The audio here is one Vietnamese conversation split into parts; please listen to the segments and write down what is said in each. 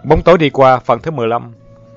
Bóng tối đi qua phần thứ 15.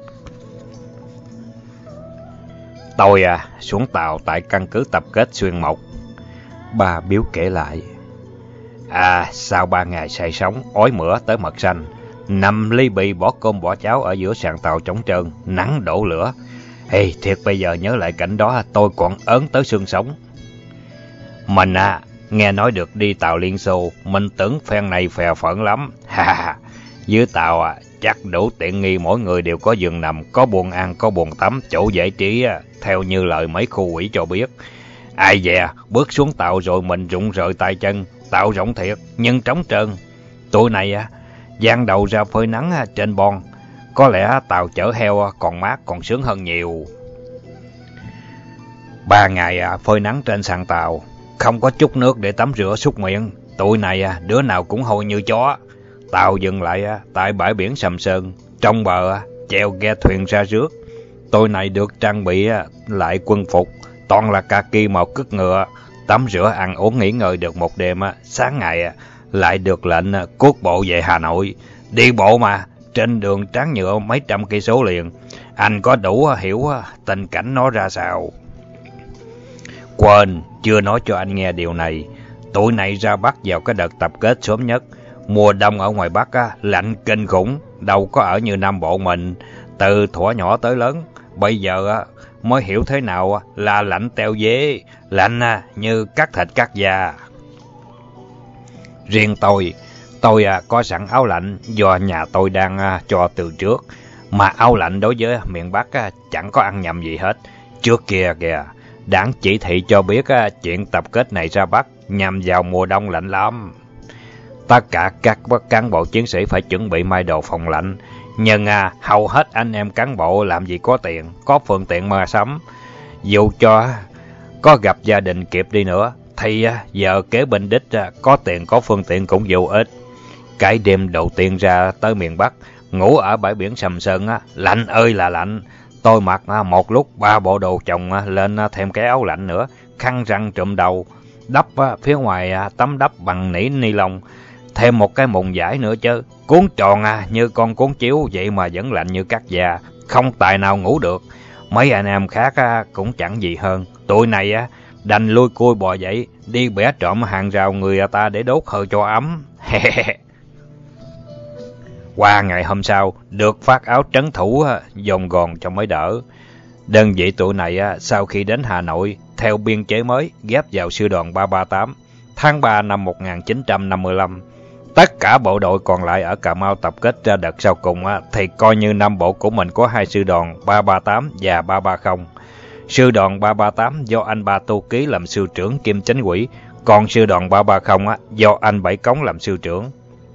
Tôi xuống tàu tại căn cứ tập kết Xuyên Mộc. Bà Biếu kể lại. Sau 3 ngày say sóng, ói mửa tới mật xanh, nằm ly bì bỏ cơm bỏ cháo ở giữa sàn tàu trống trơn, nắng đổ lửa. Thiệt bây giờ nhớ lại cảnh đó tôi còn ớn tới xương sống. Mình nghe nói được đi tàu Liên Xô, mình tưởng phen này phè phỡn lắm. Dưới tàu chắc đủ tiện nghi, mỗi người đều có giường nằm, có buồng ăn, có buồng tắm, chỗ giải trí theo như lời mấy khu quỷ cho biết. Ai dè, bước xuống tàu rồi mình rụng rời tay chân. Tàu rộng thiệt nhưng trống trơn. Tụi này giang đầu ra phơi nắng trên bon. Có lẽ tàu chở heo còn mát, còn sướng hơn nhiều. 3 ngày phơi nắng trên sàn tàu, không có chút nước để tắm rửa súc miệng. Tụi này đứa nào cũng hôi như chó. Tàu dừng lại tại bãi biển Sầm Sơn. Trong bờ chèo ghe thuyền ra rước. Tụi này được trang bị lại quân phục, toàn là kaki màu cứt ngựa. Tắm rửa ăn uống nghỉ ngơi được một đêm, sáng ngày lại được lệnh cuốc bộ về Hà Nội. Đi bộ mà, trên đường tráng nhựa mấy trăm cây số liền. Anh có đủ hiểu tình cảnh nó ra sao. Quên, chưa nói cho anh nghe điều này. Tụi này ra Bắc vào cái đợt tập kết sớm nhất. Mùa đông ở ngoài Bắc lạnh kinh khủng, đâu có ở như Nam Bộ mình. Từ thuở nhỏ tới lớn, bây giờ mới hiểu thế nào là lạnh teo dế, lạnh như cắt thịt cắt da. Riêng tôi có sẵn áo lạnh do nhà tôi đang cho từ trước. Mà áo lạnh đối với miền Bắc chẳng có ăn nhầm gì hết. Trước kia kìa, đảng chỉ thị cho biết chuyện tập kết này ra Bắc nhằm vào mùa đông lạnh lắm. Tất cả các cán bộ chiến sĩ phải chuẩn bị may đồ phòng lạnh. Nhưng hầu hết anh em cán bộ làm gì có tiền, có phương tiện mà sắm. Dù cho có gặp gia đình kịp đi nữa, thì giờ kế bên đích có tiền có phương tiện cũng vô ích. Cái đêm đầu tiên ra tới miền Bắc, ngủ ở bãi biển Sầm Sơn, lạnh ơi là lạnh. Tôi mặc một lúc 3 bộ đồ chồng lên thêm cái áo lạnh nữa, khăn răng trùm đầu, đắp phía ngoài tấm đắp bằng nỉ ni lông, thêm một cái mùng vải nữa chứ. Cuốn tròn như con cuốn chiếu, vậy mà vẫn lạnh như cắt da, không tài nào ngủ được. Mấy anh em khác cũng chẳng gì hơn. Tụi này đành lui cui bò dậy, đi bẻ trộm hàng rào người ta để đốt hơi cho ấm. Qua ngày hôm sau, được phát áo trấn thủ dồn gòn cho mới đỡ. Đơn vị tụi này sau khi đến Hà Nội, theo biên chế mới, ghép vào sư đoàn 338, tháng 3 năm 1955. Tất cả bộ đội còn lại ở Cà Mau tập kết ra đợt sau cùng thì coi như Nam Bộ của mình có 2 sư đoàn 338 và 330. Sư đoàn 338 do anh Ba Tu Ký làm sư trưởng kiêm chánh ủy, còn sư đoàn 330 do anh Bảy Cống làm sư trưởng.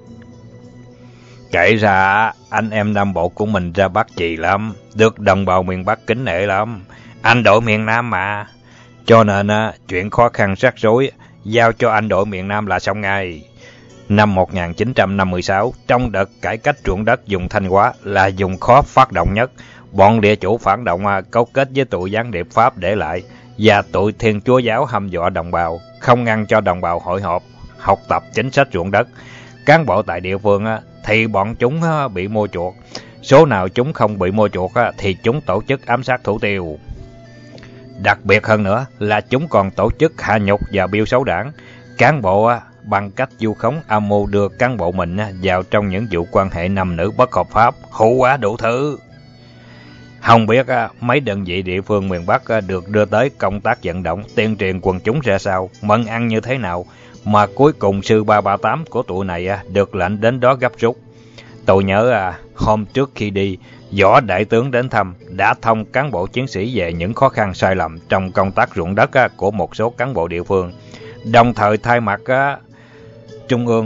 Kể ra anh em Nam Bộ của mình ra Bắc chì lắm, được đồng bào miền Bắc kính nể lắm. Anh đội miền Nam mà, cho nên chuyện khó khăn rắc rối giao cho anh đội miền Nam là xong ngay. Năm 1956, trong đợt cải cách ruộng đất vùng Thanh Hóa là vùng khó phát động nhất. Bọn địa chủ phản động cấu kết với tụi gián điệp Pháp để lại và tụi Thiên Chúa giáo hăm dọa đồng bào, không ngăn cho đồng bào hội họp, học tập chính sách ruộng đất. Cán bộ tại địa phương thì bọn chúng bị mua chuộc. Số nào chúng không bị mua chuộc thì chúng tổ chức ám sát thủ tiêu. Đặc biệt hơn nữa là chúng còn tổ chức hạ nhục và biêu xấu đảng. Cán bộ bằng cách vu khống âm mưu đưa cán bộ mình vào trong những vụ quan hệ nam nữ bất hợp pháp, hủ quá đủ thứ. Không biết mấy đơn vị địa phương miền Bắc được đưa tới công tác vận động, tuyên truyền quần chúng ra sao, mận ăn như thế nào, mà cuối cùng sư 338 của tụi này được lệnh đến đó gấp rút. Tôi nhớ hôm trước khi đi, Võ Đại tướng đến thăm, đã thông cán bộ chiến sĩ về những khó khăn sai lầm trong công tác ruộng đất của một số cán bộ địa phương. Đồng thời thay mặt Trung ương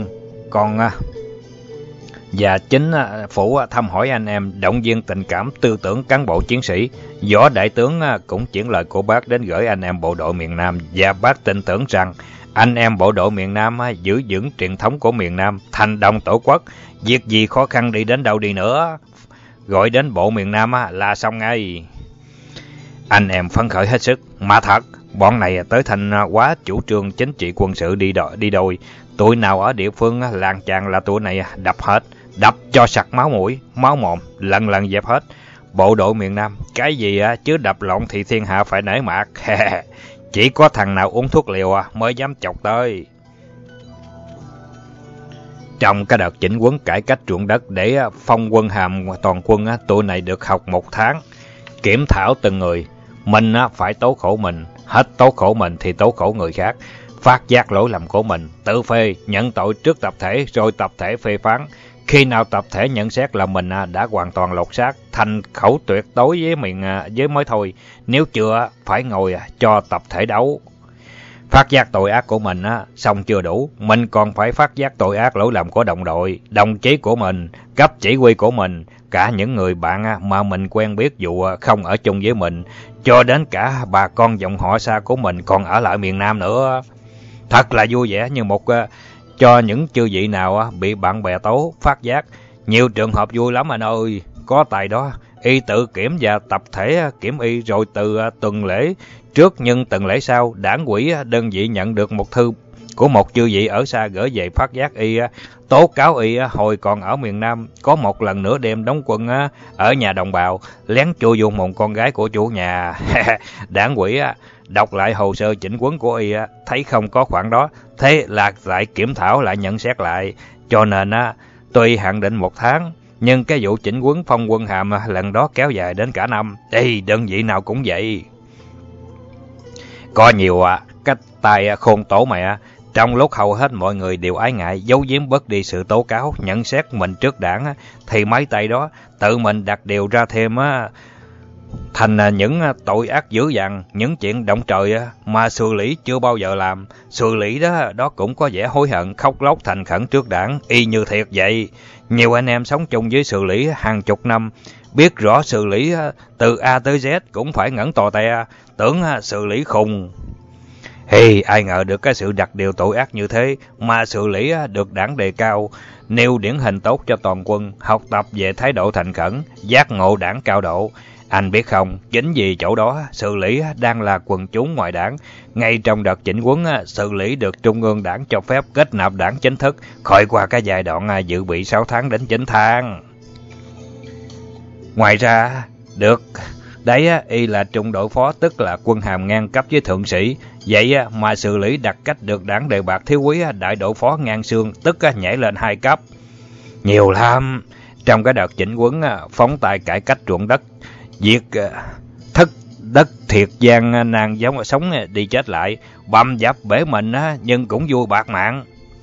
và chính phủ thăm hỏi anh em, động viên tình cảm tư tưởng cán bộ chiến sĩ. Võ Đại tướng cũng chuyển lời của bác đến gửi anh em bộ đội miền Nam, và bác tin tưởng rằng anh em bộ đội miền Nam giữ vững truyền thống của miền Nam, thành đồng tổ quốc. Việc gì khó khăn đi đến đâu đi nữa, gọi đến bộ miền Nam là xong ngay. Anh em phấn khởi hết sức. Mà thật, bọn này tới Thanh Hóa chủ trương chính trị quân sự đi đôi. Tụi nào ở địa phương làng chàng là tụi này đập hết. đập cho sặc máu mũi, máu mồm, lần lần dẹp hết. Bộ đội miền Nam, cái gì chứ đập lộn thì thiên hạ phải nể mặt. Chỉ có thằng nào uống thuốc liều mới dám chọc tới. Trong cái đợt chỉnh huấn cải cách ruộng đất để phong quân hàm toàn quân, tụi này được học 1 tháng, kiểm thảo từng người. Mình phải tố khổ mình, hết tố khổ mình thì tố khổ người khác. Phát giác lỗi lầm của mình, tự phê, nhận tội trước tập thể, rồi tập thể phê phán. Khi nào tập thể nhận xét là mình đã hoàn toàn lột xác, thành khẩu tuyệt đối với mình với mới thôi. Nếu chưa, phải ngồi cho tập thể đấu. Phát giác tội ác của mình xong chưa đủ, mình còn phải phát giác tội ác lỗi lầm của đồng đội, đồng chí của mình, cấp chỉ huy của mình, cả những người bạn mà mình quen biết dù không ở chung với mình, cho đến cả bà con dòng họ xa của mình còn ở lại miền Nam nữa. Thật là vui vẻ như một cho những chư vị nào bị bạn bè tố phát giác. Nhiều trường hợp vui lắm anh ơi. Có tài đó, y tự kiểm và tập thể kiểm y, rồi từ tuần lễ trước nhưng tuần lễ sau, đảng ủy đơn vị nhận được một thư của một chư vị ở xa gửi về phát giác y, tố cáo y hồi còn ở miền Nam có một lần nữa đêm đóng quân ở nhà đồng bào, lén chui vô mồm con gái của chủ nhà. Đảng ủy đọc lại hồ sơ chỉnh huấn của y, thấy không có khoản đó, thế là lại kiểm thảo lại nhận xét lại. Cho nên tuy hạn định 1 tháng, nhưng cái vụ chỉnh huấn phong quân hàm lần đó kéo dài đến cả năm. Ê, đơn vị nào cũng vậy. Có nhiều cách tài khôn tổ mẹ. Trong lúc hầu hết mọi người đều ái ngại, giấu giếm bớt đi sự tố cáo, nhận xét mình trước đảng, thì mấy tay đó tự mình đặt điều ra thêm thành những tội ác dữ dằn, những chuyện động trời mà xử lý chưa bao giờ làm. Xử lý đó cũng có vẻ hối hận, khóc lóc thành khẩn trước đảng, y như thiệt vậy. Nhiều anh em sống chung với xử lý hàng chục năm, biết rõ xử lý từ A tới Z cũng phải ngẩn tò te, tưởng xử lý khùng. Ai ngờ được cái sự đặt điều tội ác như thế mà xử lý được đảng đề cao, nêu điển hình tốt cho toàn quân, học tập về thái độ thành khẩn, giác ngộ đảng cao độ. Anh biết không, chính vì chỗ đó, xử lý đang là quần chúng ngoài đảng. Ngay trong đợt chỉnh huấn, xử lý được Trung ương Đảng cho phép kết nạp đảng chính thức, khỏi qua cái giai đoạn dự bị 6 tháng đến 9 tháng. Ngoài ra, được đấy y là trung đội phó, tức là quân hàm ngang cấp với thượng sĩ. Vậy mà xử lý đặt cách được đảng đề bạt thiếu úy đại đội phó ngang xương, tức nhảy lên 2 cấp. Nhiều lắm. Trong cái đợt chỉnh huấn phóng tài cải cách ruộng đất, việc thất đất thiệt gian nan giống sống đi chết lại, bầm dập bể mình nhưng cũng vui bạc mạng.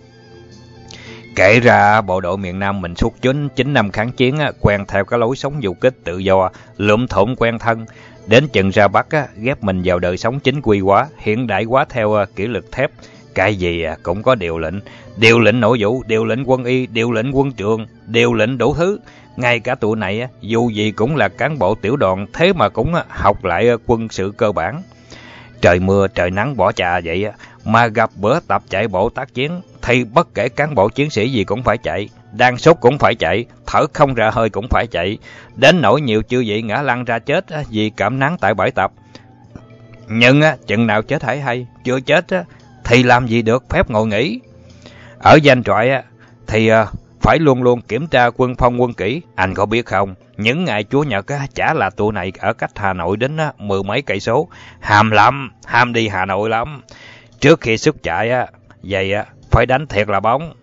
Kể ra bộ đội miền Nam mình suốt 9 năm kháng chiến, quen theo cái lối sống du kích tự do, lượm thộn quen thân. Đến chừng ra Bắc ghép mình vào đời sống chính quy hóa, hiện đại hóa theo kỷ luật thép. Cái gì cũng có điều lệnh nội vụ, điều lệnh quân y, điều lệnh quân trường, điều lệnh đủ thứ. Ngay cả tụi này dù gì cũng là cán bộ tiểu đoàn, thế mà cũng học lại quân sự cơ bản. Trời mưa trời nắng bỏ chà vậy mà gặp bữa tập chạy bộ tác chiến thì bất kể cán bộ chiến sĩ gì cũng phải chạy, đang sốt cũng phải chạy, thở không ra hơi cũng phải chạy, đến nỗi nhiều chư vị ngã lăn ra chết vì cảm nắng tại bãi tập. Nhưng chừng nào chết hay, chưa chết thì làm gì được phép ngồi nghỉ. Ở danh trại thì phải luôn luôn kiểm tra quân phong quân kỷ. Anh có biết không, những ngày Chủ nhật chả là tụi này ở cách Hà Nội đến 10 mấy cây số, ham lắm, ham đi Hà Nội lắm. Trước khi xuất trại vậy phải đánh thiệt là bóng.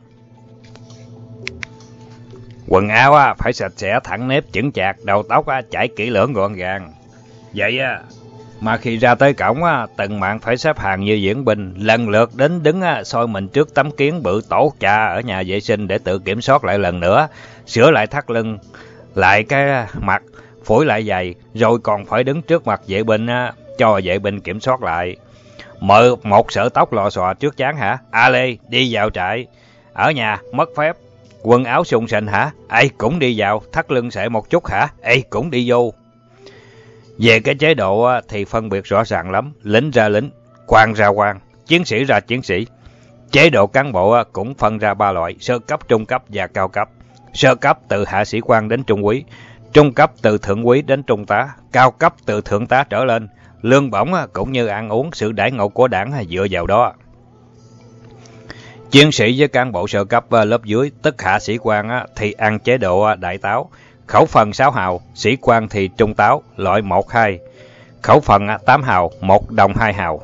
Quần áo phải sạch sẽ, thẳng nếp chững chạc, đầu tóc chải kỹ lưỡng gọn gàng. Vậy mà khi ra tới cổng từng mạng phải xếp hàng như diễn binh, lần lượt đến đứng soi mình trước tấm kiến bự tổ cha ở nhà vệ sinh để tự kiểm soát lại lần nữa, sửa lại thắt lưng, lại cái mặt, phủi lại giày, rồi còn phải đứng trước mặt vệ binh cho vệ binh kiểm soát lại. Mở một sợi tóc lò xò trước trán hả? A Lê, đi vào trại. Ở nhà, mất phép. Quần áo sùng sình hả? Ê, cũng đi vào. Thắt lưng xệ một chút hả? Ê, cũng đi vô. Về cái chế độ thì phân biệt rõ ràng lắm. Lính ra lính, quan ra quan, chiến sĩ ra chiến sĩ. Chế độ cán bộ cũng phân ra 3 loại: sơ cấp, trung cấp và cao cấp. Sơ cấp từ hạ sĩ quan đến trung úy, trung cấp từ thượng úy đến trung tá, cao cấp từ thượng tá trở lên. Lương bổng cũng như ăn uống, sự đãi ngộ của đảng dựa vào đó. Chiến sĩ với cán bộ sơ cấp lớp dưới, tức hạ sĩ quan thì ăn chế độ đại táo, khẩu phần 6 hào, sĩ quan thì trung táo, loại 1-2, khẩu phần 8 hào, 1 đồng 2 hào.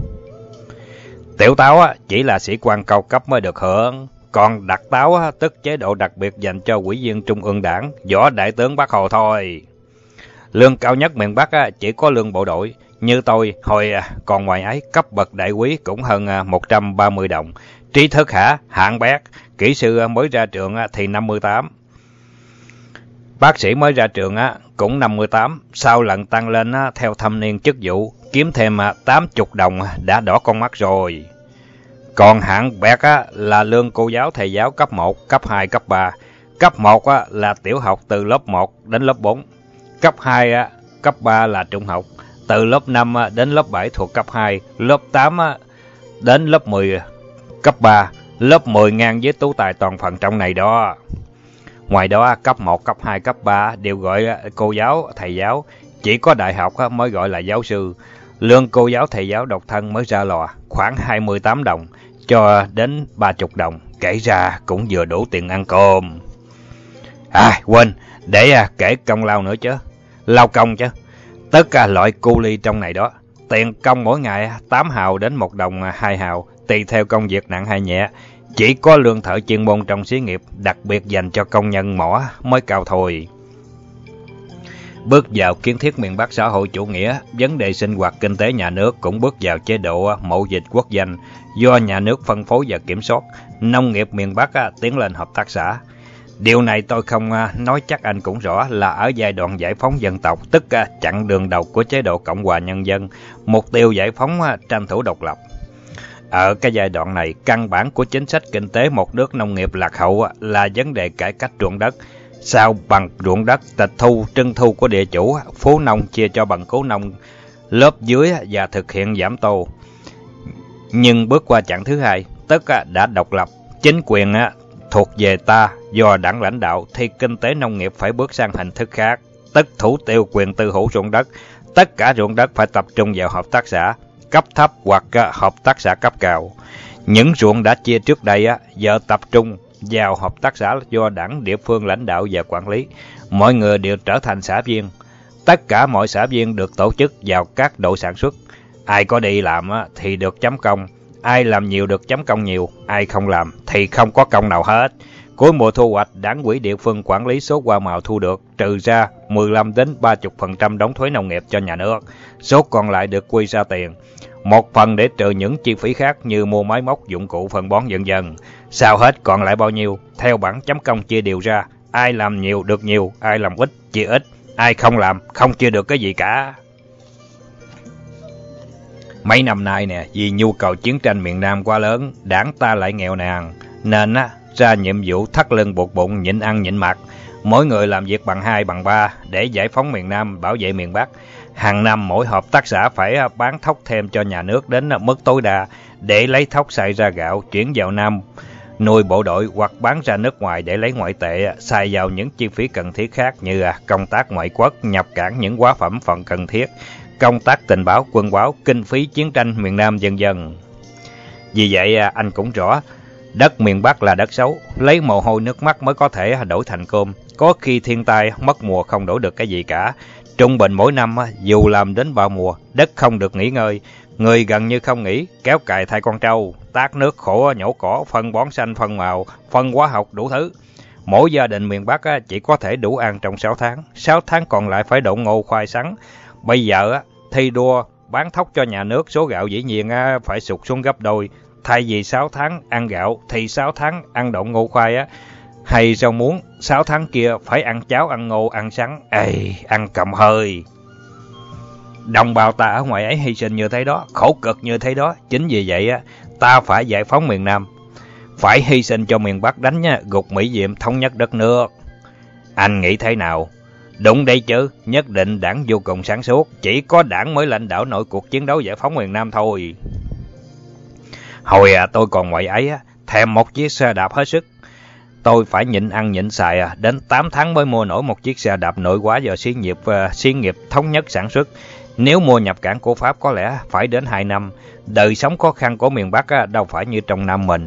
Tiểu táo chỉ là sĩ quan cao cấp mới được hưởng, còn đặc táo tức chế độ đặc biệt dành cho ủy viên Trung ương Đảng, võ đại tướng Bác Hồ thôi. Lương cao nhất miền Bắc chỉ có lương bộ đội, như tôi hồi còn ngoài ấy cấp bậc đại úy cũng hơn 130 đồng. Trí thức hạng bét, kỹ sư mới ra trường thì 58. Bác sĩ mới ra trường cũng 58, sau lần tăng lên theo thâm niên chức vụ, kiếm thêm 80 đồng đã đỏ con mắt rồi. Còn hạng bét là lương cô giáo thầy giáo cấp 1, cấp 2, cấp 3. Cấp 1 là tiểu học từ lớp 1 đến lớp 4. Cấp 2, cấp 3 là trung học, từ lớp 5 đến lớp 7 thuộc cấp 2, lớp 8 đến lớp 10 cấp 3, lớp 10 ngang với tú tài toàn phần trong này đó. Ngoài đó, cấp 1, cấp 2, cấp 3 đều gọi cô giáo, thầy giáo, chỉ có đại học mới gọi là giáo sư. Lương cô giáo thầy giáo độc thân mới ra lò, khoảng 28 đồng, cho đến 30 đồng, kể ra cũng vừa đủ tiền ăn cơm. Quên, để kể công lao nữa chứ, lao công chứ, tất cả loại cu ly trong này đó. Tiền công mỗi ngày 8 hào đến 1 đồng 2 hào, tùy theo công việc nặng hay nhẹ. Chỉ có lương thợ chuyên môn trong xí nghiệp, đặc biệt dành cho công nhân mỏ mới cao thôi. Bước vào kiến thiết miền Bắc xã hội chủ nghĩa, vấn đề sinh hoạt kinh tế nhà nước cũng bước vào chế độ mậu dịch quốc doanh, do nhà nước phân phối và kiểm soát. Nông nghiệp miền Bắc tiến lên hợp tác xã. Điều này tôi không nói chắc anh cũng rõ là ở giai đoạn giải phóng dân tộc, tức chặng đường đầu của chế độ Cộng hòa Nhân dân, mục tiêu giải phóng tranh thủ độc lập. Ở cái giai đoạn này, căn bản của chính sách kinh tế một nước nông nghiệp lạc hậu là vấn đề cải cách ruộng đất. Sao bằng ruộng đất, tịch thu, trưng thu của địa chủ, phú nông chia cho bằng cố nông lớp dưới và thực hiện giảm tô. Nhưng bước qua chặng thứ hai, tức đã độc lập, chính quyền thuộc về ta do đảng lãnh đạo, thì kinh tế nông nghiệp phải bước sang hình thức khác, tức thủ tiêu quyền tư hữu ruộng đất. Tất cả ruộng đất phải tập trung vào hợp tác xã cấp thấp hoặc hợp tác xã cấp cao. Những ruộng đã chia trước đây giờ tập trung vào hợp tác xã do đảng địa phương lãnh đạo và quản lý. Mọi người đều trở thành xã viên. Tất cả mọi xã viên được tổ chức vào các đội sản xuất. Ai có đi làm thì được chấm công. Ai làm nhiều được chấm công nhiều. Ai không làm thì không có công nào hết. Cuối mùa thu hoạch, đảng ủy địa phương quản lý số hoa màu thu được, trừ ra 15 đến 30% đóng thuế nông nghiệp cho nhà nước. Số còn lại được quy ra tiền. Một phần để trừ những chi phí khác như mua máy móc, dụng cụ, phân bón vân vân. Sau hết còn lại bao nhiêu, theo bảng chấm công chia đều ra. Ai làm nhiều được nhiều, ai làm ít chia ít, ai không làm không chia được cái gì cả. Mấy năm nay nè, vì nhu cầu chiến tranh miền Nam quá lớn, đảng ta lại nghèo nàn, nên ra nhiệm vụ thắt lưng buộc bụng, nhịn ăn nhịn mặc. Mỗi người làm việc bằng 2 bằng 3 để giải phóng miền Nam, bảo vệ miền Bắc. Hàng năm mỗi hợp tác xã phải bán thóc thêm cho nhà nước đến mức tối đa để lấy thóc xay ra gạo, chuyển vào Nam nuôi bộ đội hoặc bán ra nước ngoài để lấy ngoại tệ, xài vào những chi phí cần thiết khác như công tác ngoại quốc, nhập cảng những hóa phẩm phần cần thiết, công tác tình báo, quân báo, kinh phí chiến tranh miền Nam vân vân. Vì vậy anh cũng rõ, đất miền Bắc là đất xấu, lấy mồ hôi nước mắt mới có thể đổi thành cơm. Có khi thiên tai, mất mùa không đổi được cái gì cả. Trung bình mỗi năm, dù làm đến 3 mùa, đất không được nghỉ ngơi. Người gần như không nghỉ, kéo cày thay con trâu, tát nước khổ nhổ cỏ, phân bón xanh, phân màu, phân hóa học, đủ thứ. Mỗi gia đình miền Bắc chỉ có thể đủ ăn trong 6 tháng. 6 tháng còn lại phải đậu ngô khoai sắn. Bây giờ thi đua bán thóc cho nhà nước, số gạo dĩ nhiên phải sụt xuống gấp đôi. Thay vì 6 tháng ăn gạo thì 6 tháng ăn đậu ngô khoai hay rau muống, 6 tháng kia phải ăn cháo, ăn ngô, ăn sắn, ăn cầm hơi. Đồng bào ta ở ngoài ấy hy sinh như thế đó, khổ cực như thế đó. Chính vì vậy ta phải giải phóng miền Nam, phải hy sinh cho miền Bắc đánh gục Mỹ Diệm, thống nhất đất nước. Anh nghĩ thế nào? Đúng đấy chứ, nhất định đảng vô cùng sáng suốt, chỉ có đảng mới lãnh đạo nổi cuộc chiến đấu giải phóng miền Nam thôi. Hồi tôi còn ngoài ấy thèm một chiếc xe đạp hết sức. Tôi phải nhịn ăn nhịn xài đến 8 tháng mới mua nổi một chiếc xe đạp nội quá do xí nghiệp thống nhất sản xuất. Nếu mua nhập cảng của Pháp có lẽ phải đến 2 năm. Đời sống khó khăn của miền Bắc đâu phải như trong Nam mình.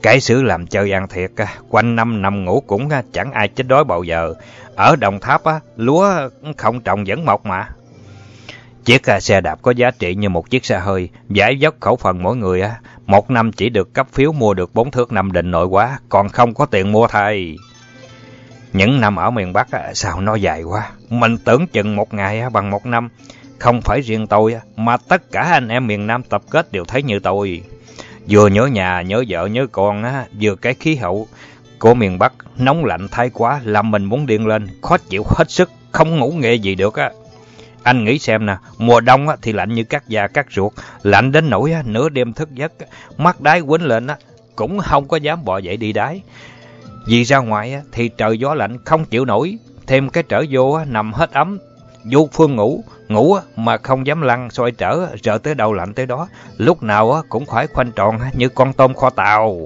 Cái xứ làm chơi ăn thiệt, quanh năm nằm ngủ cũng chẳng ai chết đói bao giờ. Ở Đồng Tháp lúa không trồng vẫn mọc mà. Chiếc xe đạp có giá trị như một chiếc xe hơi, giải dốc khẩu phần mỗi người một năm chỉ được cấp phiếu mua được 4 thước Nam Định nội quá, còn không có tiền mua thay. Những năm ở miền Bắc sao nó dài quá, mình tưởng chừng một ngày bằng một năm. Không phải riêng tôi mà tất cả anh em miền Nam tập kết đều thấy như tôi. Vừa nhớ nhà, nhớ vợ, nhớ con vừa cái khí hậu của miền Bắc nóng lạnh thái quá làm mình muốn điên lên, khó chịu hết sức, không ngủ nghề gì được Anh nghĩ xem nè, mùa đông thì lạnh như cắt da cắt ruột, lạnh đến nỗi nửa đêm thức giấc, mắt đái quýnh lên cũng không có dám bò dậy đi đái. Vì ra ngoài thì trời gió lạnh không chịu nổi, thêm cái trở vô nằm hết ấm, vô phương ngủ mà không dám lăn xoay trở, sợ tới đâu lạnh tới đó, lúc nào cũng phải khoanh tròn như con tôm kho tàu.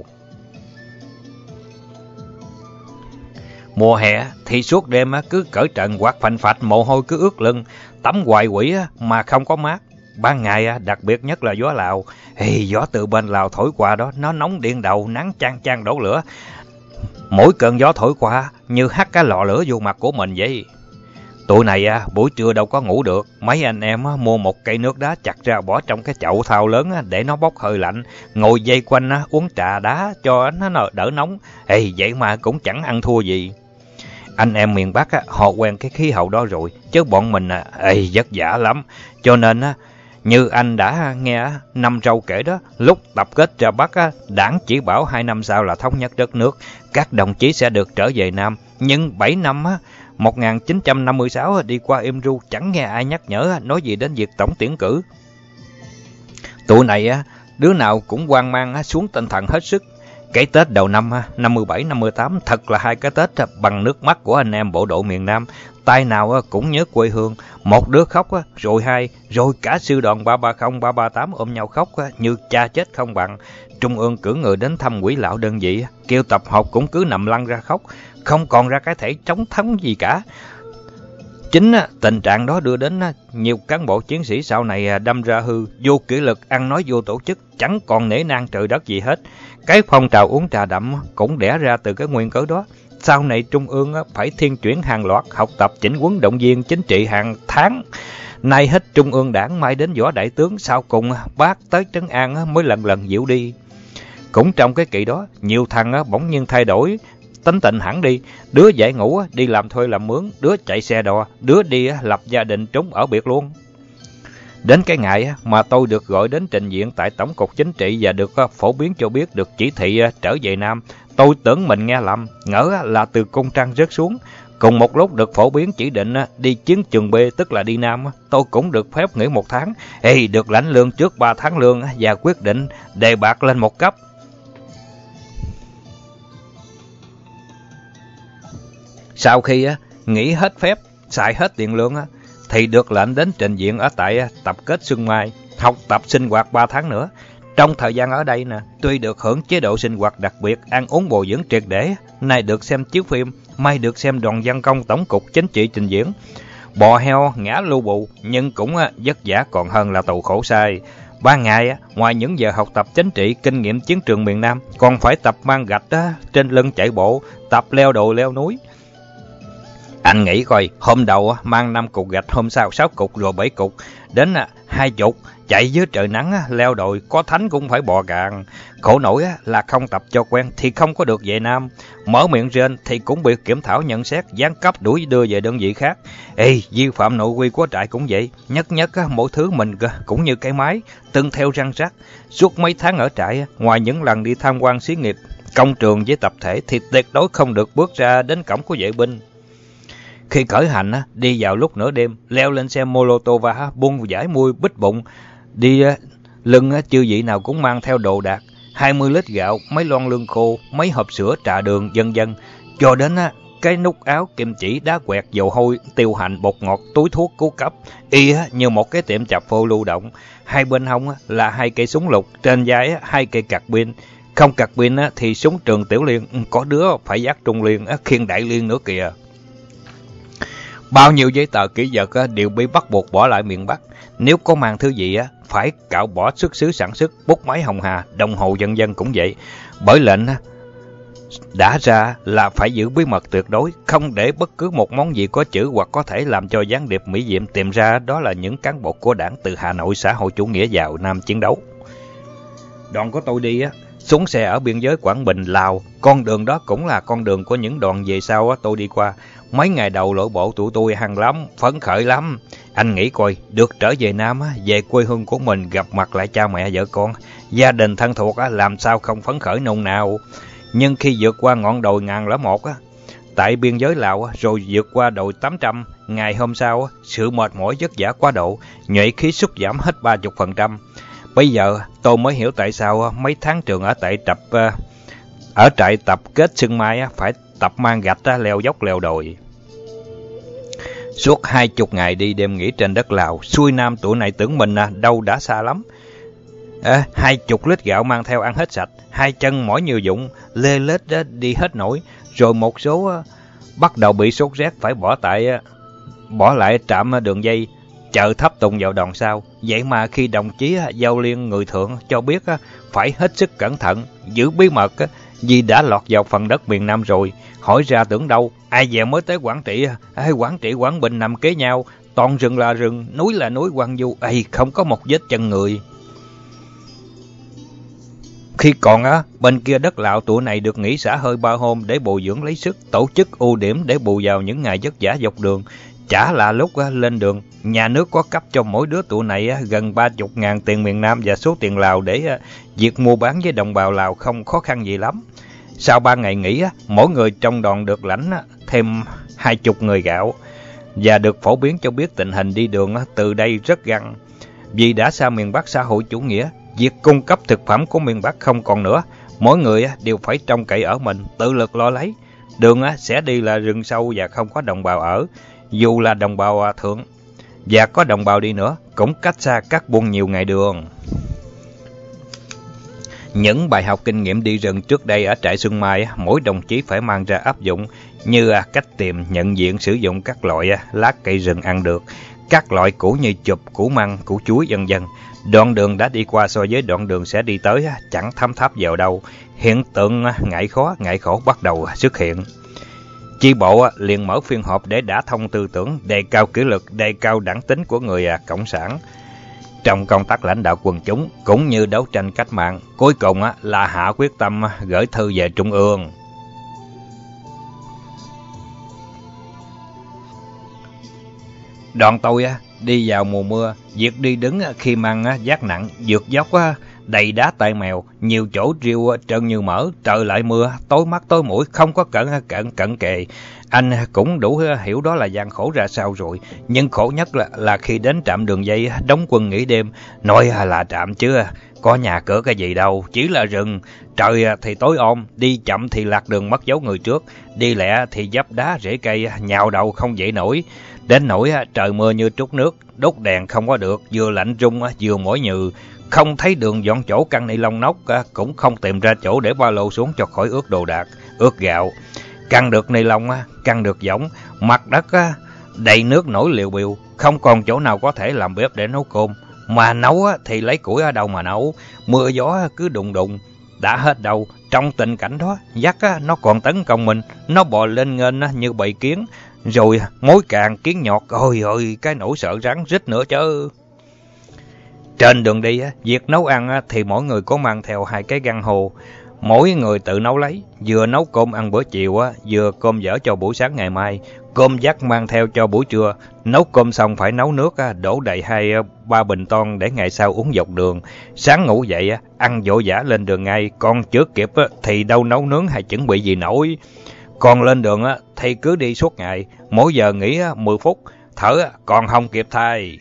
Mùa hè thì suốt đêm cứ cởi trần quạt phành phạch, mồ hôi cứ ướt lưng, tắm hoài quỷ mà không có mát. Ban ngày đặc biệt nhất là gió Lào, gió từ bên Lào thổi qua đó, nó nóng điên đầu, nắng chang chang đổ lửa. Mỗi cơn gió thổi qua như hắt cái lò lửa vô mặt của mình vậy. Tụi này buổi trưa đâu có ngủ được, mấy anh em mua một cây nước đá chặt ra bỏ trong cái chậu thau lớn để nó bốc hơi lạnh, ngồi vây quanh uống trà đá cho nó đỡ nóng. Vậy mà cũng chẳng ăn thua gì. Anh em miền Bắc họ quen cái khí hậu đó rồi, chứ bọn mình vất vả lắm. Cho nên như anh đã nghe Năm Râu kể đó, lúc tập kết ra Bắc Đảng chỉ bảo 2 năm sau là thống nhất đất nước, các đồng chí sẽ được trở về Nam. Nhưng 7 năm 1956 đi qua Imru chẳng nghe ai nhắc nhở nói gì đến việc tổng tuyển cử. Tụi này đứa nào cũng hoang mang xuống tinh thần hết sức. Cái Tết đầu năm 57, 58 thật là hai cái Tết bằng nước mắt của anh em bộ đội miền Nam. Tay nào cũng nhớ quê hương, một đứa khóc rồi hai, rồi cả sư đoàn 330, 338 ôm nhau khóc như cha chết không bằng. Trung ương cử người đến thăm quỷ lão đơn vị, kêu tập hợp cũng cứ nằm lăn ra khóc, không còn ra cái thể chống thắng gì cả. Chính tình trạng đó đưa đến nhiều cán bộ chiến sĩ sau này đâm ra hư, vô kỷ luật, ăn nói vô tổ chức, chẳng còn nể nang trời đất gì hết. Cái phong trào uống trà đậm cũng đẻ ra từ cái nguyên cớ đó. Sau này Trung ương phải thiên chuyển hàng loạt, học tập chỉnh huấn động viên chính trị hàng tháng. Nay hết Trung ương Đảng, mai đến võ đại tướng, sau cùng bác tới Trấn An mới lần lần dịu đi. Cũng trong cái kỳ đó, nhiều thằng bỗng nhiên thay đổi tính tình hẳn đi. Đứa dạy ngủ đi làm thuê làm mướn, đứa chạy xe đò, đứa đi lập gia đình trốn ở biệt luôn. Đến cái ngày mà tôi được gọi đến trình diện tại Tổng cục Chính trị và được phổ biến cho biết được chỉ thị trở về Nam, tôi tưởng mình nghe lầm, ngỡ là từ cung trăng rớt xuống. Cùng một lúc được phổ biến chỉ định đi chiến trường B, tức là đi Nam, tôi cũng được phép nghỉ 1 tháng, được lãnh lương trước 3 tháng lương và quyết định đề bạt lên 1 cấp. Sau khi nghỉ hết phép, xài hết tiền lương thì được lệnh đến trình diện ở tại tập kết Xuân Mai, học tập sinh hoạt 3 tháng nữa. Trong thời gian ở đây tuy được hưởng chế độ sinh hoạt đặc biệt, ăn uống bồi dưỡng triệt để, nay được xem chiếu phim, mai được xem đoàn văn công Tổng cục Chính trị trình diễn. Bò heo ngã lưu bù, nhưng cũng vất vả còn hơn là tù khổ sai. 3 ngày, ngoài những giờ học tập chính trị, kinh nghiệm chiến trường miền Nam, còn phải tập mang gạch trên lưng chạy bộ, tập leo đồi leo núi. Anh nghĩ coi, hôm đầu mang 5 cục gạch, hôm sau 6 cục, rồi 7 cục, đến 20, chạy dưới trời nắng, leo đồi, có thánh cũng phải bò cạn. Khổ nổi là không tập cho quen thì không có được về Nam. Mở miệng trên thì cũng bị kiểm thảo nhận xét, giáng cấp đuổi đưa về đơn vị khác. Vi phạm nội quy của trại cũng vậy. Nhất mỗi thứ mình cũng như cái máy, từng theo răng rắc. Suốt mấy tháng ở trại, ngoài những lần đi tham quan xí nghiệp, công trường với tập thể thì tuyệt đối không được bước ra đến cổng của vệ binh. Khi khởi hành, đi vào lúc nửa đêm, leo lên xe Molotov và buông giải mui bít bụng, đi lưng chư vị nào cũng mang theo đồ đạc, 20 lít gạo, mấy lon lương khô, mấy hộp sữa, trà đường, vân vân, cho đến cái nút áo, kim chỉ, đá quẹt, dầu hôi, tiêu hành, bột ngọt, túi thuốc cứu cấp, y như một cái tiệm chạp phô lưu động. Hai bên hông là 2 cây súng lục, trên vai 2 cây cạc pin. Không cạc pin thì súng trường tiểu liên, có đứa phải vác trung liên, khiên đại liên nữa kìa. Bao nhiêu giấy tờ kỹ vật đều bị bắt buộc bỏ lại miền Bắc. Nếu có mang thứ gì phải cạo bỏ xuất xứ sản xuất, bút máy Hồng Hà, đồng hồ vân vân cũng vậy. Bởi lệnh đã ra là phải giữ bí mật tuyệt đối, không để bất cứ một món gì có chữ hoặc có thể làm cho gián điệp Mỹ Diệm tìm ra đó là những cán bộ của đảng từ Hà Nội xã hội chủ nghĩa vào Nam chiến đấu. Đoàn của tôi đi xuống xe ở biên giới Quảng Bình, Lào. Con đường đó cũng là con đường của những đoàn về sau tôi đi qua. Mấy ngày đầu lội bộ tụi tôi hăng lắm, phấn khởi lắm. Anh nghĩ coi, được trở về Nam, về quê hương của mình, gặp mặt lại cha mẹ vợ con, gia đình thân thuộc, làm sao không phấn khởi nôn nào. Nhưng khi vượt qua ngọn đồi 1001 tại biên giới Lào, rồi vượt qua đồi 800, ngày hôm sau, sự mệt mỏi vất vả quá độ, nhuệ khí sút giảm hết 30%. Bây giờ tôi mới hiểu tại sao mấy tháng trường ở trại tập kết sương mai phải tập mang gạch leo dốc leo đồi. Suốt 20 ngày đi đêm nghỉ trên đất Lào, xuôi Nam tụi này tưởng mình đâu đã xa lắm. 20 lít gạo mang theo ăn hết sạch, hai chân mỏi như vụng, lê lết đi hết nổi, rồi một số bắt đầu bị sốt rét phải bỏ lại trạm đường dây, chờ thấp tùng vào đòn sau. Vậy mà khi đồng chí Giao Liên người thượng cho biết phải hết sức cẩn thận, giữ bí mật vì đã lọt vào phần đất miền Nam rồi. Hỏi ra tưởng đâu, ai dè mới tới Quảng Trị, Quảng Trị Quảng Bình nằm kế nhau, toàn rừng là rừng, núi là núi hoang vu, không có một vết chân người. Khi còn bên kia đất Lào, tụi này được nghỉ xả hơi 3 hôm để bồi dưỡng lấy sức, tổ chức ưu điểm để bù vào những ngày vất vả dọc đường. Chả là lúc lên đường, nhà nước có cấp cho mỗi đứa tụi này gần 30.000 tiền miền Nam và số tiền Lào để việc mua bán với đồng bào Lào không khó khăn gì lắm. Sau 3 ngày nghỉ, mỗi người trong đoàn được lãnh thêm 20 người gạo và được phổ biến cho biết tình hình đi đường từ đây rất găng. Vì đã xa miền Bắc xã hội chủ nghĩa, việc cung cấp thực phẩm của miền Bắc không còn nữa, mỗi người đều phải trông cậy ở mình, tự lực lo lấy. Đường sẽ đi là rừng sâu và không có đồng bào ở. Dù là đồng bào thượng và có đồng bào đi nữa, cũng cách xa các buôn nhiều ngày đường. Những bài học kinh nghiệm đi rừng trước đây ở trại Xuân Mai, mỗi đồng chí phải mang ra áp dụng, như cách tìm, nhận diện, sử dụng các loại lá cây rừng ăn được, các loại củ như chụp, củ măng, củ chuối vân vân. Đoạn đường đã đi qua so với đoạn đường sẽ đi tới chẳng thấm tháp vào đâu, hiện tượng ngại khó, ngại khổ bắt đầu xuất hiện. Chi bộ liền mở phiên họp để đả thông tư tưởng, đề cao kỷ luật, đề cao đẳng tính của người cộng sản trong công tác lãnh đạo quần chúng cũng như đấu tranh cách mạng. Cuối cùng là hạ quyết tâm gửi thư về Trung ương. Đoàn tôi đi vào mùa mưa, việc đi đứng khi mang vác nặng, vượt dốc đầy đá tay mèo, nhiều chỗ riêu trơn như mỡ, trời lại mưa, tối mắt tối mũi, không có cận kề. Anh cũng đủ hiểu đó là gian khổ ra sao rồi, nhưng khổ nhất là khi đến trạm đường dây đóng quân nghỉ đêm, nói là trạm chứ có nhà cửa cái gì đâu, chỉ là rừng, trời thì tối om, đi chậm thì lạc đường mất dấu người trước, đi lẹ thì dấp đá rễ cây nhào đầu không dậy nổi. Đến nỗi trời mưa như trút nước, đốt đèn không có được, vừa lạnh rung vừa mỏi nhừ, không thấy đường dọn chỗ căng ni lông nóc, cũng không tìm ra chỗ để ba lô xuống cho khỏi ướt đồ đạc, ướt gạo. Căng được ni lông, căng được võng, mặt đất đầy nước nổi liều biều, không còn chỗ nào có thể làm bếp để nấu cơm. Mà nấu thì lấy củi ở đâu mà nấu, mưa gió cứ đùng đùng, đã hết đâu. Trong tình cảnh đó, dắt nó còn tấn công mình, nó bò lên nghênh như bầy kiến, rồi mối càng kiến nhọt, ôi ôi, cái nỗi sợ rắn rít nữa chứ. Trên đường đi, việc nấu ăn thì mỗi người có mang theo 2 cái găng hồ, mỗi người tự nấu lấy, vừa nấu cơm ăn bữa chiều, vừa cơm dở cho buổi sáng ngày mai, cơm dắt mang theo cho buổi trưa. Nấu cơm xong phải nấu nước, đổ đầy 2-3 bình toan để ngày sau uống dọc đường. Sáng ngủ dậy, ăn vội vã lên đường ngay, còn chưa kịp thì đâu nấu nướng hay chuẩn bị gì nổi. Còn lên đường thì cứ đi suốt ngày, mỗi giờ nghỉ 10 phút, thở còn không kịp thay.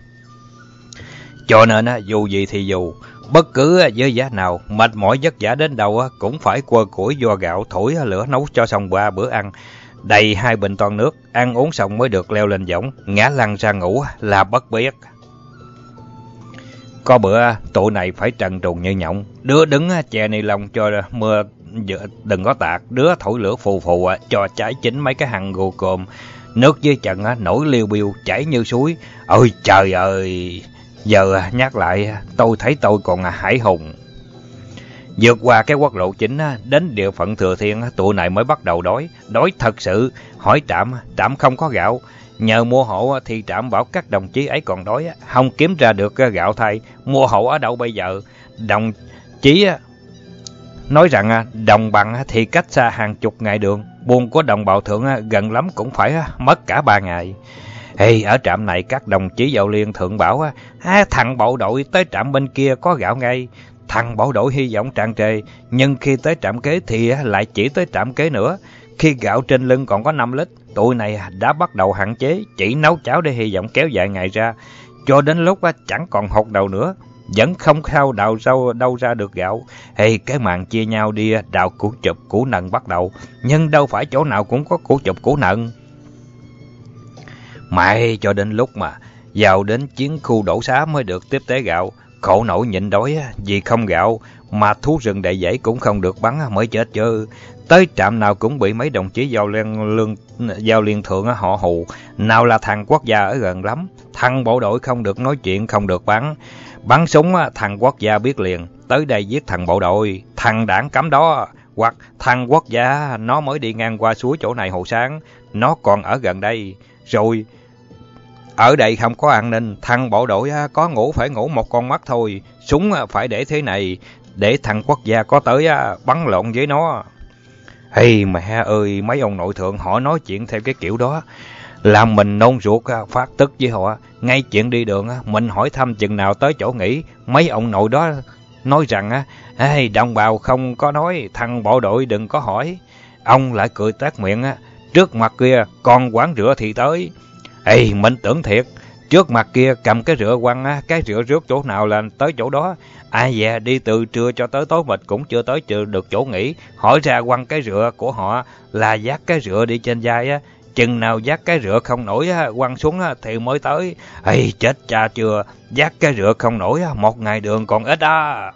Cho nên dù gì thì dù, bất cứ với giá nào, mệt mỏi vất vả đến đâu cũng phải quơ củi vo gạo thổi lửa nấu cho xong 3 bữa ăn, đầy 2 bình toan nước, ăn uống xong mới được leo lên võng, ngã lăn ra ngủ là bất biết. Có bữa tụi này phải trần truồng như nhộng, đứa đứng che ni lông cho mưa đừng có tạt, đứa thổi lửa phù phù cho cháy chín mấy cái hăng gồ cồm. Nước dưới chân nổi liêu biêu chảy như suối. Ôi trời ơi, giờ nhắc lại tôi thấy tôi còn hãi hùng. Vượt qua cái quốc lộ chính đến địa phận Thừa Thiên, tụi này mới bắt đầu đói thật sự. Hỏi Trạm không có gạo. Nhờ mua hộ thì Trạm bảo các đồng chí ấy còn đói, không kiếm ra được gạo thay. Mua hộ ở đâu bây giờ? Đồng chí nói rằng đồng bằng thì cách xa hàng chục ngày đường. Buôn của đồng bào thượng gần lắm cũng phải mất cả 3 ngày. Ở trạm này các đồng chí Giao Liên thượng bảo thằng bộ đội tới trạm bên kia có gạo ngay. Thằng bộ đội hy vọng tràn trề, nhưng khi tới trạm kế thì lại chỉ tới trạm kế nữa. Khi gạo trên lưng còn có 5 lít, tụi này đã bắt đầu hạn chế, chỉ nấu cháo để hy vọng kéo dài ngày ra. Cho đến lúc chẳng còn hột đầu nữa, vẫn không khao đào đâu ra được gạo. Cái màn chia nhau đi đào củ chụp củ nần bắt đầu, nhưng đâu phải chỗ nào cũng có củ chụp củ nần. Mãi cho đến lúc mà vào đến chiến khu đổ xá mới được tiếp tế gạo. Khổ nổi nhịn đói vì không gạo, mà thú rừng đầy dãy cũng không được bắn mới chết chứ. Tới trạm nào cũng bị mấy đồng chí Giao Liên thượng họ hù. Nào là thằng quốc gia ở gần lắm, thằng bộ đội không được nói chuyện, không được bắn. Bắn súng thằng quốc gia biết liền, tới đây giết thằng bộ đội, thằng đảng cấm đó. Hoặc thằng quốc gia nó mới đi ngang qua suối chỗ này hồi sáng, nó còn ở gần đây. Rồi ở đây không có an ninh, thằng bộ đội có ngủ phải ngủ một con mắt thôi. Súng phải để thế này, để thằng quốc gia có tới bắn lộn với nó. Mẹ ơi, mấy ông nội thượng họ nói chuyện theo cái kiểu đó, làm mình nôn ruột phát tức với họ. Ngay chuyện đi đường mình hỏi thăm chừng nào tới chỗ nghỉ, mấy ông nội đó nói rằng đồng bào không có nói, thằng bộ đội đừng có hỏi. Ông lại cười tét miệng trước mặt kia còn quán rửa thì tới. Mình tưởng thiệt, trước mặt kia cầm cái rửa quăng cái rửa rước chỗ nào là tới chỗ đó. Đi từ trưa cho tới tối mịt cũng chưa tới được chỗ nghỉ. Hỏi ra quăng cái rửa của họ là vác cái rửa đi trên vai chừng nào vác cái rửa không nổi quăng xuống thì mới tới. Chết cha chưa, vác cái rửa không nổi một ngày đường còn ít á.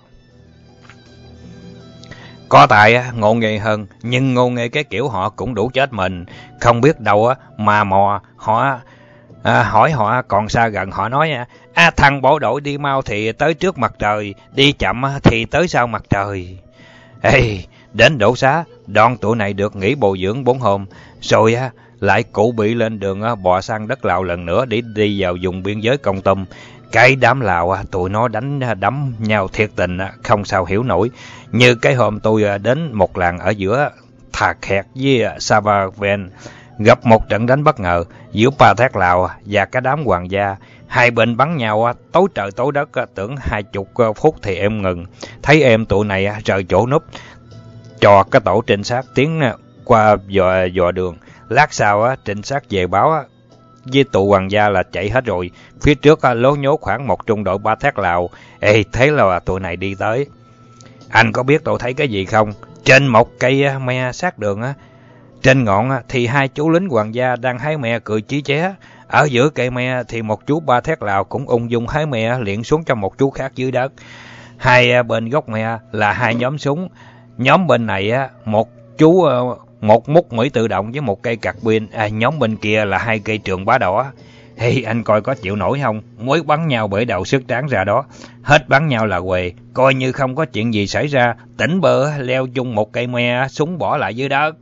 Có tài ngộ nghề hơn, nhưng ngộ nghề cái kiểu họ cũng đủ chết mình. Không biết đâu mà mò họ hỏi họ còn xa gần, họ nói thằng bộ đội đi mau thì tới trước mặt trời, đi chậm thì tới sau mặt trời. Đến đổ xá, đoàn tụi này được nghỉ bồi dưỡng 4 hôm, rồi lại cụ bị lên đường bò sang đất Lào lần nữa để đi vào vùng biên giới Kon Tum. Cái đám Lào tụi nó đánh đấm nhau thiệt tình không sao hiểu nổi. Như cái hôm tôi đến một làng ở giữa Thà Khẹt với Savaven, gặp một trận đánh bất ngờ giữa Pa Thét Lào và cái đám hoàng gia. Hai bên bắn nhau tối trời tối đất, tưởng 20 phút thì em ngừng. Thấy em tụi này rời chỗ núp, cho cái tổ trinh sát tiến qua dò đường. Lát sau trinh sát về báo với tụ hoàng gia là chạy hết rồi. Phía trước lố nhố khoảng một trung đội Pa Thét Lào. Thế là tụi này đi tới. Anh có biết tôi thấy cái gì không? Trên một cây me sát đường trên ngọn thì 2 chú lính hoàng gia đang hái me cười chí chóe. Ở giữa cây me thì một chú Pa Thét Lào cũng ung dung hái me liệng xuống cho một chú khác dưới đất. Hai bên gốc me là 2 nhóm súng. Nhóm bên này một mút Mỹ tự động với một cây cạc pin. Nhóm bên kia là 2 cây trường bá đỏ. Anh coi có chịu nổi không? Mới bắn nhau bởi đầu sức tráng ra đó. Hết bắn nhau là quề, coi như không có chuyện gì xảy ra. Tỉnh bơ leo chung một cây me, súng bỏ lại dưới đất.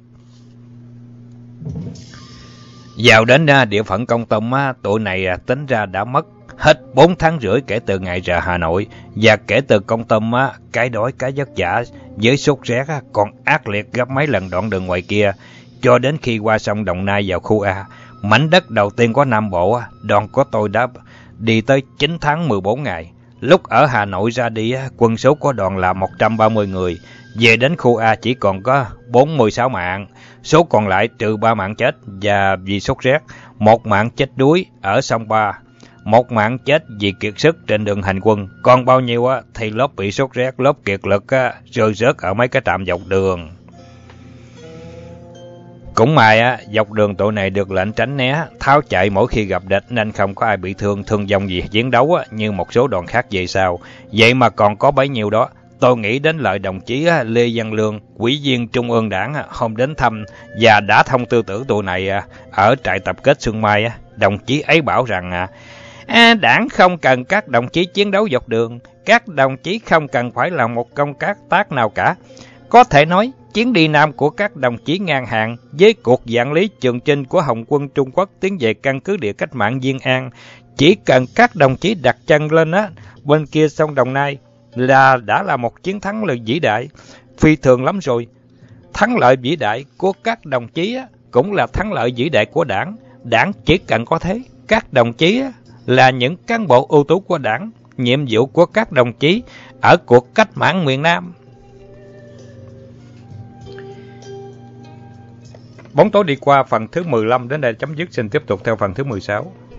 Vào đến địa phận Kon Tum, tụi này tính ra đã mất hết 4 tháng rưỡi kể từ ngày rời Hà Nội. Và kể từ Kon Tum, cái đói cái vất vả với sốt rét còn ác liệt gấp mấy lần đoạn đường ngoài kia. Cho đến khi qua sông Đồng Nai vào khu A, mảnh đất đầu tiên của Nam Bộ, đoàn của tôi đã đi tới 9 tháng 14 ngày. Lúc ở Hà Nội ra đi, quân số của đoàn là 130 người. Về đến khu A chỉ còn có 46 mạng. Số còn lại trừ 3 mạng chết và vì sốt rét, 1 mạng chết đuối ở sông Ba, 1 mạng chết vì kiệt sức trên đường hành quân. Còn bao nhiêu thì lớp bị sốt rét, lớp kiệt lực rơi rớt ở mấy cái trạm dọc đường. Cũng may dọc đường tụi này được lệnh tránh né, tháo chạy mỗi khi gặp địch nên không có ai bị thương vong gì chiến đấu như một số đoàn khác về sau. Vậy mà còn có bấy nhiêu đó. Tôi nghĩ đến lời đồng chí Lê Văn Lương, Ủy viên Trung ương Đảng hôm đến thăm và đã thông tư tưởng tụi này ở trại tập kết Xuân Mai. Đồng chí ấy bảo rằng Đảng không cần các đồng chí chiến đấu dọc đường, các đồng chí không cần phải làm một công tác nào cả. Có thể nói, chuyến đi Nam của các đồng chí ngang hàng với cuộc vạn lý trường chinh của Hồng quân Trung Quốc tiến về căn cứ địa cách mạng Diên An. Chỉ cần các đồng chí đặt chân lên bên kia sông Đồng Nai là đã là một chiến thắng lợi vĩ đại, phi thường lắm rồi. Thắng lợi vĩ đại của các đồng chí cũng là thắng lợi vĩ đại của Đảng. Đảng chỉ cần có thế, các đồng chí là những cán bộ ưu tú của Đảng. Nhiệm vụ của các đồng chí ở cuộc cách mạng miền Nam. Bóng tối đi qua phần thứ 15 đến đây chấm dứt, xin tiếp tục theo phần thứ 16.